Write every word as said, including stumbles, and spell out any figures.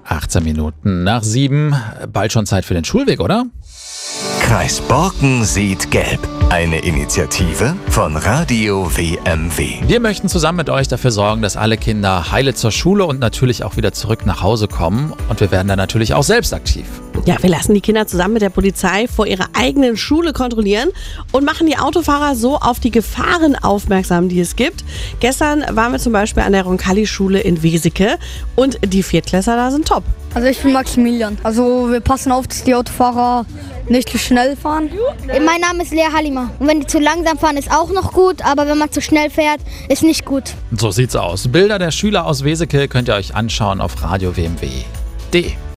achtzehn Minuten nach sieben. Bald schon Zeit für den Schulweg, oder? Kreis Borken sieht gelb. Eine Initiative von Radio W M W. Wir möchten zusammen mit euch dafür sorgen, dass alle Kinder heile zur Schule und natürlich auch wieder zurück nach Hause kommen. Und wir werden dann natürlich auch selbst aktiv. Ja, wir lassen die Kinder zusammen mit der Polizei vor ihrer eigenen Schule kontrollieren und machen die Autofahrer so auf die Gefahren aufmerksam, die es gibt. Gestern waren wir zum Beispiel an der Roncalli-Schule in Weseke und die Viertklässler da sind top. Also ich bin Maximilian. Also wir passen auf, dass die Autofahrer nicht zu schnell fahren. Mein Name ist Lea Halima. Und wenn die zu langsam fahren, ist auch noch gut, aber wenn man zu schnell fährt, ist nicht gut. So sieht's aus. Bilder der Schüler aus Weseke könnt ihr euch anschauen auf radio w m w punkt d e.